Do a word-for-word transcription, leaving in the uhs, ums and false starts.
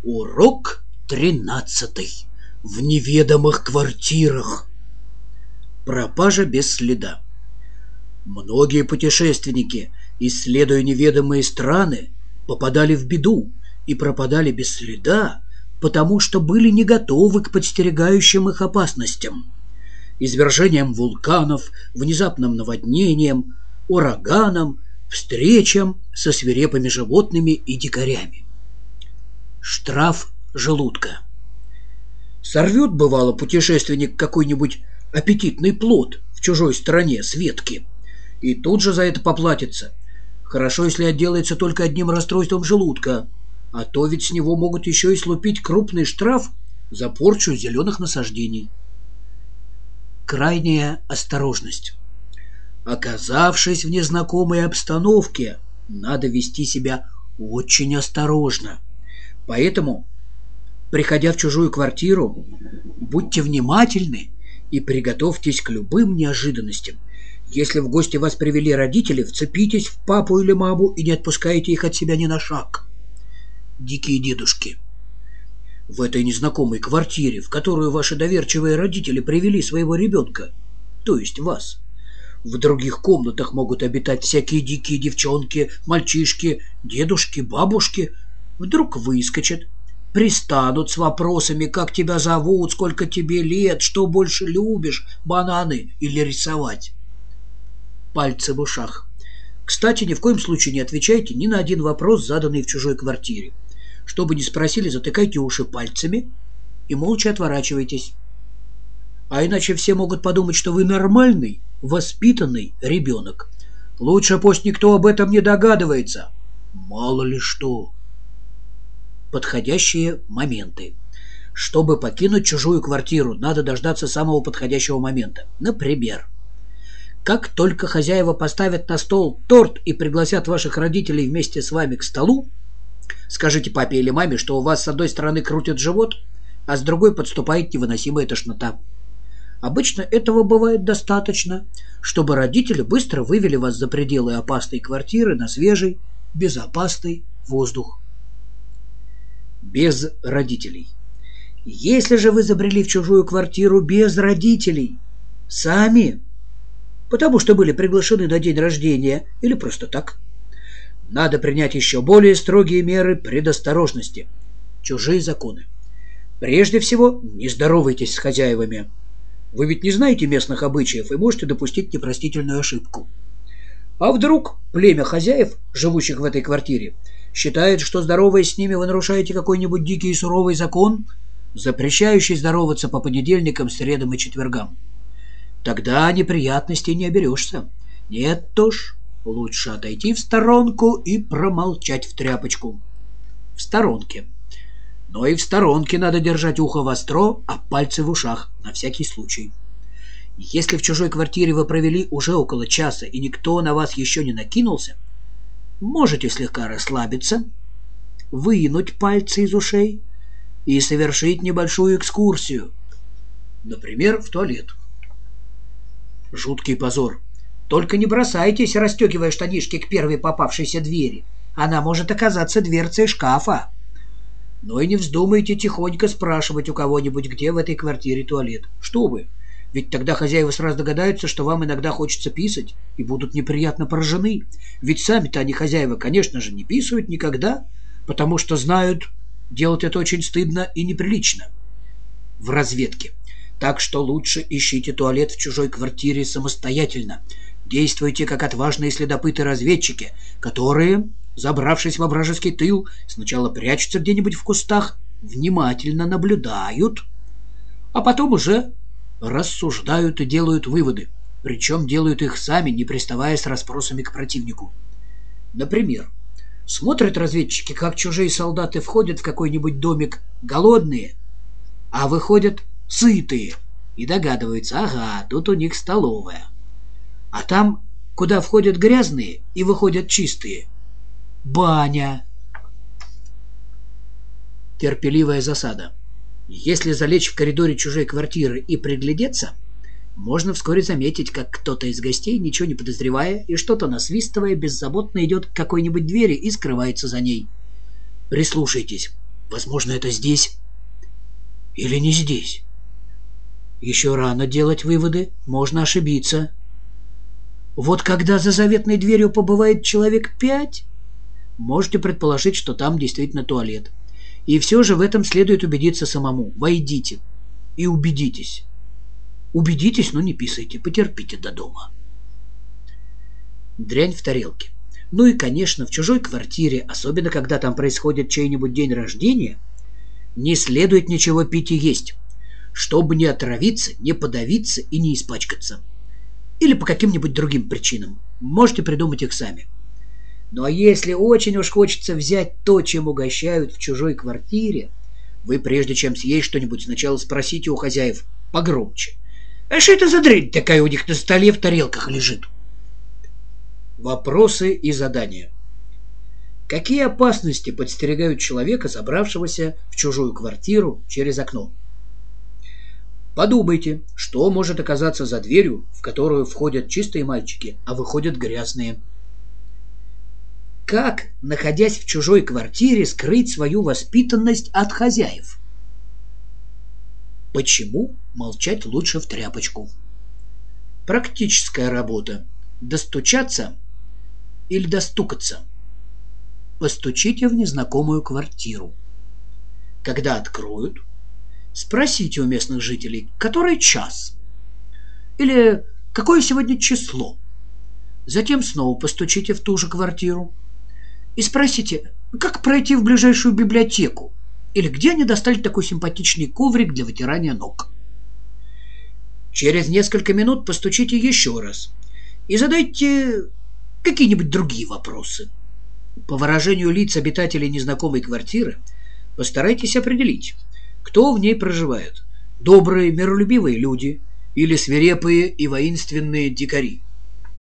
Урок тринадцатый. В неведомых квартирах. Пропажа без следа. Многие путешественники, исследуя неведомые страны, попадали в беду и пропадали без следа, потому что были не готовы к подстерегающим их опасностям: извержением вулканов, внезапным наводнением, ураганом, встречам со свирепыми животными и дикарями. Штраф желудка. Сорвет, бывало, путешественник какой-нибудь аппетитный плод в чужой стране с ветки и тут же за это поплатится. Хорошо, если отделается только одним расстройством желудка, а то ведь с него могут еще и слупить крупный штраф за порчу зеленых насаждений. Крайняя осторожность. Оказавшись в незнакомой обстановке, надо вести себя очень осторожно. Поэтому, приходя в чужую квартиру, будьте внимательны и приготовьтесь к любым неожиданностям. Если в гости вас привели родители, вцепитесь в папу или маму и не отпускайте их от себя ни на шаг. Дикие дедушки. В этой незнакомой квартире, в которую ваши доверчивые родители привели своего ребенка, то есть вас, в других комнатах могут обитать всякие дикие девчонки, мальчишки, дедушки, бабушки. Вдруг выскочат, пристанут с вопросами: как тебя зовут, сколько тебе лет, что больше любишь, бананы или рисовать. Пальцы в ушах. Кстати, ни в коем случае не отвечайте ни на один вопрос, заданный в чужой квартире. Что бы ни спросили, затыкайте уши пальцами и молча отворачивайтесь. А иначе все могут подумать, что вы нормальный, воспитанный ребенок. Лучше пусть никто об этом не догадывается. Мало ли что. Подходящие моменты. Чтобы покинуть чужую квартиру, надо дождаться самого подходящего момента. Например, как только хозяева поставят на стол торт и пригласят ваших родителей вместе с вами к столу, скажите папе или маме, что у вас с одной стороны крутит живот, а с другой подступает невыносимая тошнота. Обычно этого бывает достаточно, чтобы родители быстро вывели вас за пределы опасной квартиры на свежий, безопасный воздух. Без родителей. Если же вы забрели в чужую квартиру без родителей, сами, потому что были приглашены на день рождения или просто так, надо принять еще более строгие меры предосторожности. Чужие законы. Прежде всего, не здоровайтесь с хозяевами. Вы ведь не знаете местных обычаев и можете допустить непростительную ошибку. А вдруг племя хозяев, живущих в этой квартире, считает, что, здороваясь с ними, вы нарушаете какой-нибудь дикий и суровый закон, запрещающий здороваться по понедельникам, средам и четвергам? Тогда неприятностей не оберешься. Нет уж, лучше отойти в сторонку и промолчать в тряпочку. В сторонке. Но и в сторонке надо держать ухо востро, а пальцы в ушах, на всякий случай. Если в чужой квартире вы провели уже около часа и никто на вас еще не накинулся, можете слегка расслабиться, вынуть пальцы из ушей и совершить небольшую экскурсию. Например, в туалет. Жуткий позор. Только не бросайтесь, расстегивая штанишки к первой попавшейся двери. Она может оказаться дверцей шкафа. Но и не вздумайте тихонько спрашивать у кого-нибудь, где в этой квартире туалет. Что вы? Ведь тогда хозяева сразу догадаются, что вам иногда хочется писать, и будут неприятно поражены. Ведь сами-то они, хозяева, конечно же, не писают никогда, потому что знают, делать это очень стыдно и неприлично. В разведке. Так что лучше ищите туалет в чужой квартире самостоятельно. Действуйте как отважные следопыты-разведчики, которые, забравшись во вражеский тыл, сначала прячутся где-нибудь в кустах, внимательно наблюдают, а потом уже рассуждают и делают выводы, причем делают их сами, не приставая с расспросами к противнику. Например, смотрят разведчики, как чужие солдаты входят в какой-нибудь домик голодные, а выходят сытые, и догадываются: ага, тут у них столовая. А там, куда входят грязные и выходят чистые, баня. Терпеливая засада. Если залечь в коридоре чужой квартиры и приглядеться, можно вскоре заметить, как кто-то из гостей, ничего не подозревая и что-то насвистывая, беззаботно идет к какой-нибудь двери и скрывается за ней. Прислушайтесь. Возможно, это здесь или не здесь. Еще рано делать выводы, можно ошибиться. Вот когда за заветной дверью побывает человек пять, можете предположить, что там действительно туалет. И все же в этом следует убедиться самому. Войдите и убедитесь. Убедитесь, но не писайте, потерпите до дома. Дрянь в тарелке. Ну и, конечно, в чужой квартире, особенно когда там происходит чей-нибудь день рождения, не следует ничего пить и есть, чтобы не отравиться, не подавиться и не испачкаться. Или по каким-нибудь другим причинам. Можете придумать их сами. Ну а если очень уж хочется взять то, чем угощают в чужой квартире, вы, прежде чем съесть что-нибудь, сначала спросите у хозяев погромче: «А что это за дрянь такая у них на столе в тарелках лежит?» Вопросы и задания. Какие опасности подстерегают человека, забравшегося в чужую квартиру через окно? Подумайте, что может оказаться за дверью, в которую входят чистые мальчики, а выходят грязные. Как, находясь в чужой квартире, скрыть свою воспитанность от хозяев? Почему молчать лучше в тряпочку? Практическая работа. Достучаться или достукаться? Постучите в незнакомую квартиру. Когда откроют, спросите у местных жителей, который час или какое сегодня число. Затем снова постучите в ту же квартиру и спросите, как пройти в ближайшую библиотеку или где они достали такой симпатичный коврик для вытирания ног. Через несколько минут постучите еще раз и задайте какие-нибудь другие вопросы. По выражению лиц обитателей незнакомой квартиры постарайтесь определить, кто в ней проживает: добрые, миролюбивые люди или свирепые и воинственные дикари.